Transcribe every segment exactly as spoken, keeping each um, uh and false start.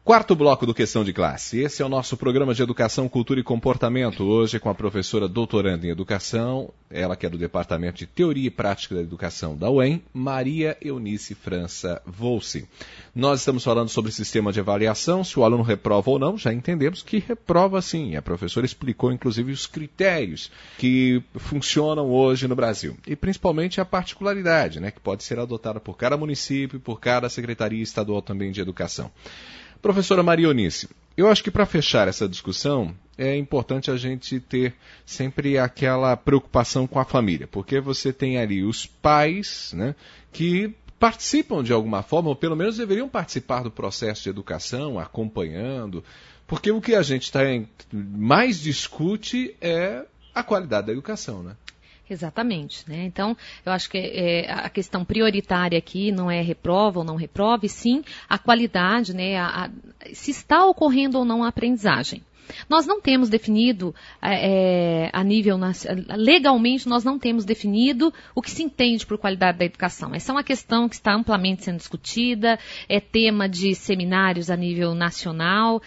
Quarto bloco do Questão de Classe. Esse é o nosso programa de Educação, Cultura e Comportamento. Hoje com a professora doutoranda em Educação, ela que é do Departamento de Teoria e Prática da Educação da U E M, Maria Eunice França Volsi. Nós estamos falando sobre o sistema de avaliação, se o aluno reprova ou não. Já entendemos que reprova sim. A professora explicou, inclusive, os critérios que funcionam hoje no Brasil. E principalmente a particularidade, né, que pode ser adotada por cada município, por cada Secretaria Estadual também de Educação. Professora Maria Eunice, eu acho que para fechar essa discussão é importante a gente ter sempre aquela preocupação com a família, porque você tem ali os pais, né, que participam de alguma forma, ou pelo menos deveriam participar do processo de educação, acompanhando, porque o que a gente tá em, mais discute é a qualidade da educação, né? Exatamente, né? Então, eu acho que é, a questão prioritária aqui não é reprova ou não reprova, e sim a qualidade, né? A, a, se está ocorrendo ou não a aprendizagem. Nós não temos definido, é, a nível, legalmente, nós não temos definido o que se entende por qualidade da educação. Essa é uma questão que está amplamente sendo discutida, é tema de seminários a nível nacional,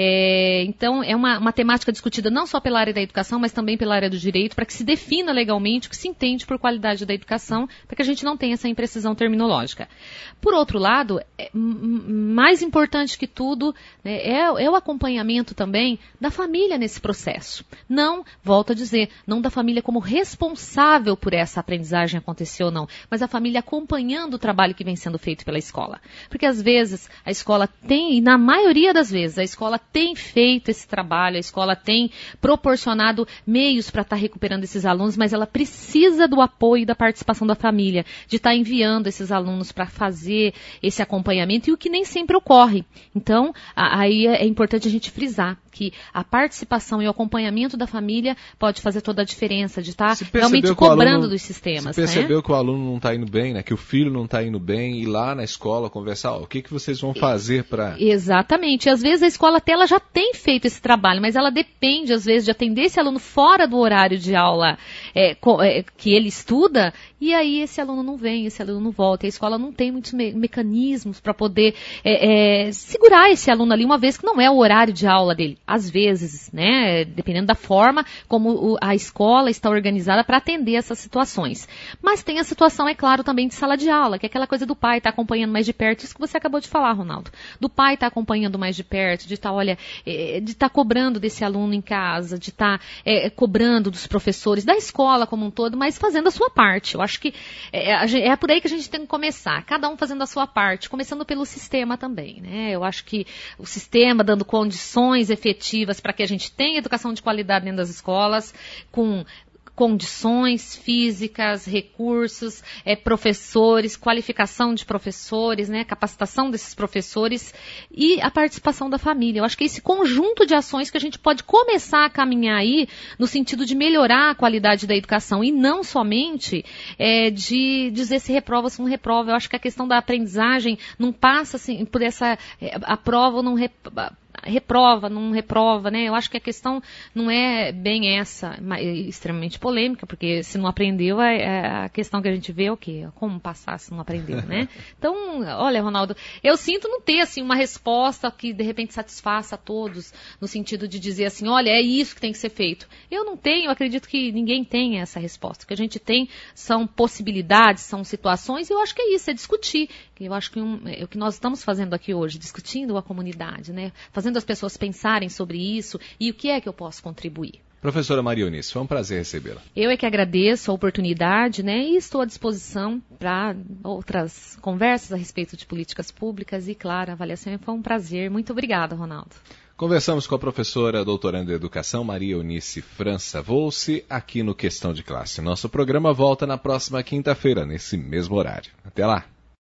é, então é uma, uma temática discutida não só pela área da educação, mas também pela área do direito, para que se defina legalmente o que se entende por qualidade da educação, para que a gente não tenha essa imprecisão terminológica. Por outro lado, é, mais importante que tudo, né, é, é o acompanhamento também da família nesse processo. Não, volto a dizer, não da família como responsável por essa aprendizagem acontecer ou não, mas a família acompanhando o trabalho que vem sendo feito pela escola. Porque às vezes a escola tem, e na maioria das vezes, a escola tem feito esse trabalho, a escola tem proporcionado meios para estar recuperando esses alunos, mas ela precisa do apoio e da participação da família, de estar enviando esses alunos para fazer esse acompanhamento, e o que nem sempre ocorre. Então, aí é importante a gente frisar que a participação e o acompanhamento da família pode fazer toda a diferença, de estar realmente cobrando aluno, dos sistemas. Você percebeu, né, que o aluno não está indo bem, né? Que o filho não está indo bem, ir lá na escola conversar, ó, o que, que vocês vão fazer para... Exatamente. E às vezes a escola até ela já tem feito esse trabalho, mas ela depende, às vezes, de atender esse aluno fora do horário de aula é, é, que ele estuda, e aí esse aluno não vem, esse aluno não volta. E a escola não tem muitos me- mecanismos para poder é, é, segurar esse aluno ali, uma vez que não é o horário de aula dele. Às vezes, né, dependendo da forma como o, a escola está organizada para atender essas situações. Mas tem a situação, é claro, também de sala de aula, que é aquela coisa do pai estar tá acompanhando mais de perto, isso que você acabou de falar, Ronaldo. Do pai estar tá acompanhando mais de perto, de estar, tá, olha, é, de estar tá cobrando desse aluno em casa, de estar tá, é, cobrando dos professores, da escola como um todo, mas fazendo a sua parte. Eu acho que é, é por aí que a gente tem que começar, cada um fazendo a sua parte, começando pelo sistema também, né? Eu acho que o sistema dando condições efetivas para que a gente tenha educação de qualidade dentro das escolas, com condições físicas, recursos, é, professores, qualificação de professores, né, capacitação desses professores e a participação da família. Eu acho que é esse conjunto de ações que a gente pode começar a caminhar aí no sentido de melhorar a qualidade da educação e não somente é, de dizer se reprova ou se não reprova. Eu acho que a questão da aprendizagem não passa assim, por essa é, a prova ou não reprova. reprova, não reprova, né? Eu acho que a questão não é bem essa, é extremamente polêmica, porque se não aprendeu, é a questão que a gente vê é o quê? Como passar se não aprendeu, né? Então, olha, Ronaldo, eu sinto não ter, assim, uma resposta que, de repente, satisfaça a todos, no sentido de dizer assim, olha, é isso que tem que ser feito. Eu não tenho, eu acredito que ninguém tem essa resposta. O que a gente tem são possibilidades, são situações, e eu acho que é isso, é discutir. Eu acho que um, é o que nós estamos fazendo aqui hoje, discutindo a comunidade, né? Fazendo as pessoas pensarem sobre isso e o que é que eu posso contribuir. Professora Maria Eunice, foi um prazer recebê-la. Eu é que agradeço a oportunidade, né? E estou à disposição para outras conversas a respeito de políticas públicas e, claro, a avaliação foi um prazer. Muito obrigada, Ronaldo. Conversamos com a professora doutoranda em Educação, Maria Eunice França Volsi, aqui no Questão de Classe. Nosso programa volta na próxima quinta-feira, nesse mesmo horário. Até lá!